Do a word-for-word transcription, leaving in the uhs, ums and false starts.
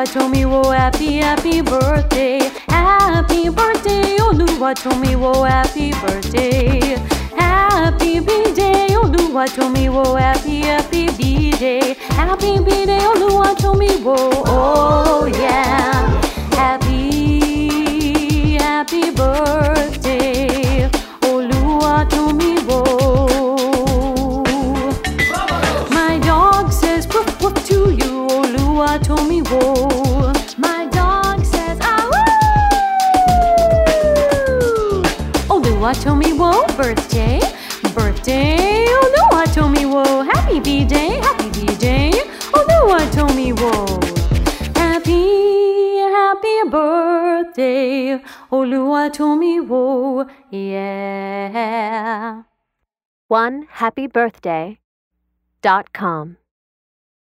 Oluwatomiwo, happy, happy birthday. Happy birthday, Oluwatomiwo, happy birthday. Happy B-Day, Oluwatomiwo, happy, happy B-Day. Happy B-Day, Oluwatomiwo, oh yeah. Happy, happy birthday, Oluwatomiwo. My dog says woof woof to you, Oluwatomiwo. My dog says ah woo. Oluwatomiwo, birthday, birthday, Oluwatomiwo. Happy B-Day, happy B-Day, Oluwatomiwo. Happy, happy birthday, Oluwatomiwo, yeah. one happy birthday dot com